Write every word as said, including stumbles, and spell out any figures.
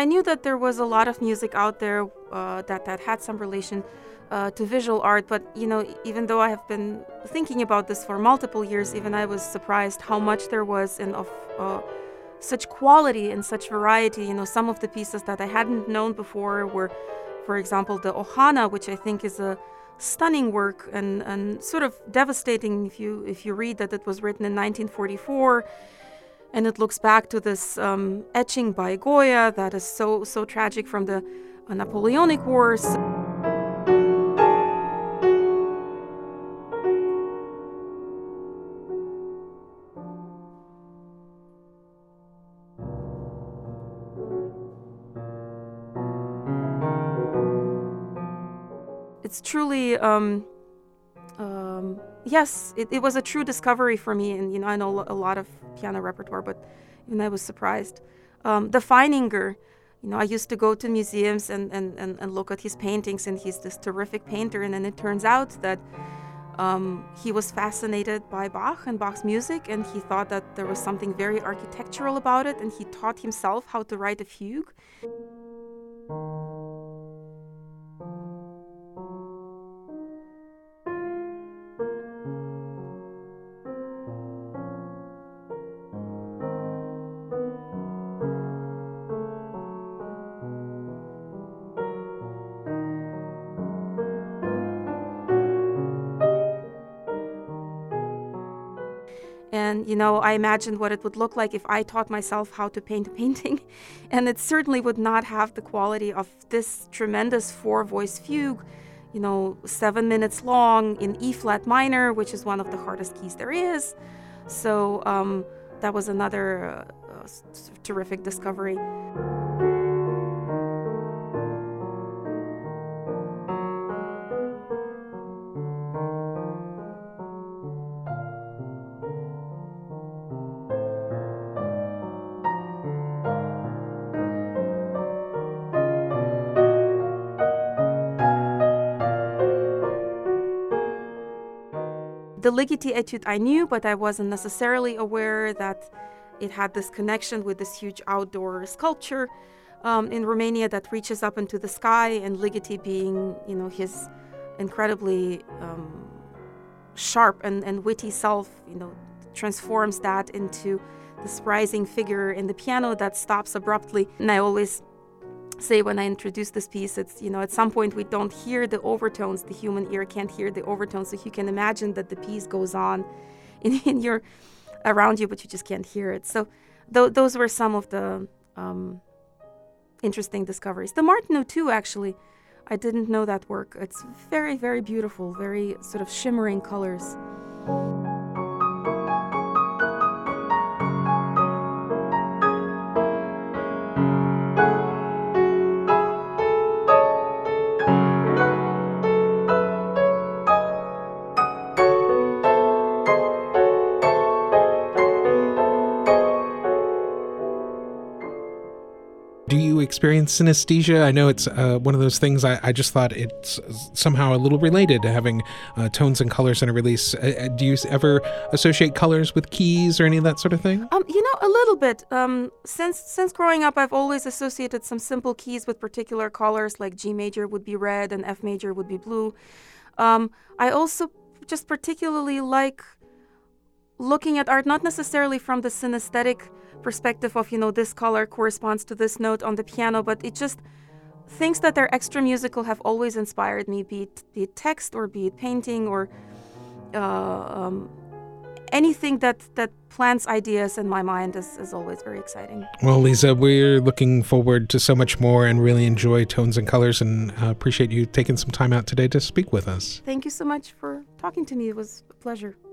knew that there was a lot of music out there uh, that, that had some relation uh, to visual art, but, you know, even though I have been thinking about this for multiple years, even I was surprised how much there was in of uh, such quality and such variety. You know, some of the pieces that I hadn't known before were, for example, the Ohana, which I think is a stunning work and, and sort of devastating if you if you read that it was written in nineteen forty-four, and it looks back to this um, etching by Goya that is so so tragic from the uh, Napoleonic Wars. It's truly, um, um, yes, it, it was a true discovery for me. And, you know, I know a lot of piano repertoire, but even I was surprised. Um, the Feininger, you know, I used to go to museums and, and, and, and look at his paintings, and he's this terrific painter. And then it turns out that um, he was fascinated by Bach and Bach's music, and he thought that there was something very architectural about it, and he taught himself how to write a fugue. And, you know, I imagined what it would look like if I taught myself how to paint a painting. And it certainly would not have the quality of this tremendous four-voice fugue, you know, seven minutes long in E-flat minor, which is one of the hardest keys there is. So um, that was another uh, uh, terrific discovery. The Ligeti Etude I knew, but I wasn't necessarily aware that it had this connection with this huge outdoor sculpture um, in Romania that reaches up into the sky, and Ligeti being, you know, his incredibly um, sharp and, and witty self, you know, transforms that into this rising figure in the piano that stops abruptly. And I always say when I introduce this piece, it's, you know, at some point we don't hear the overtones. The human ear can't hear the overtones. So you can imagine that the piece goes on in, in your around you, but you just can't hear it. So th- those were some of the um, interesting discoveries. The Martineau too, actually, I didn't know that work. It's very, very beautiful, very sort of shimmering colors. Do you experience synesthesia? I know it's uh, one of those things I, I just thought it's somehow a little related to having uh, tones and colors in a release. Uh, do you ever associate colors with keys or any of that sort of thing? Um, you know, a little bit. Um, since since growing up, I've always associated some simple keys with particular colors, like G major would be red and F major would be blue. Um, I also just particularly like looking at art, not necessarily from the synesthetic perspective of, you know, this color corresponds to this note on the piano, but it just, things that are extra musical have always inspired me, be it, be it text or be it painting or uh, um, anything that, that plants ideas in my mind is, is always very exciting. Well, Lisa, we're looking forward to so much more and really enjoy Tones and Colors, and uh, appreciate you taking some time out today to speak with us. Thank you so much for talking to me. It was a pleasure.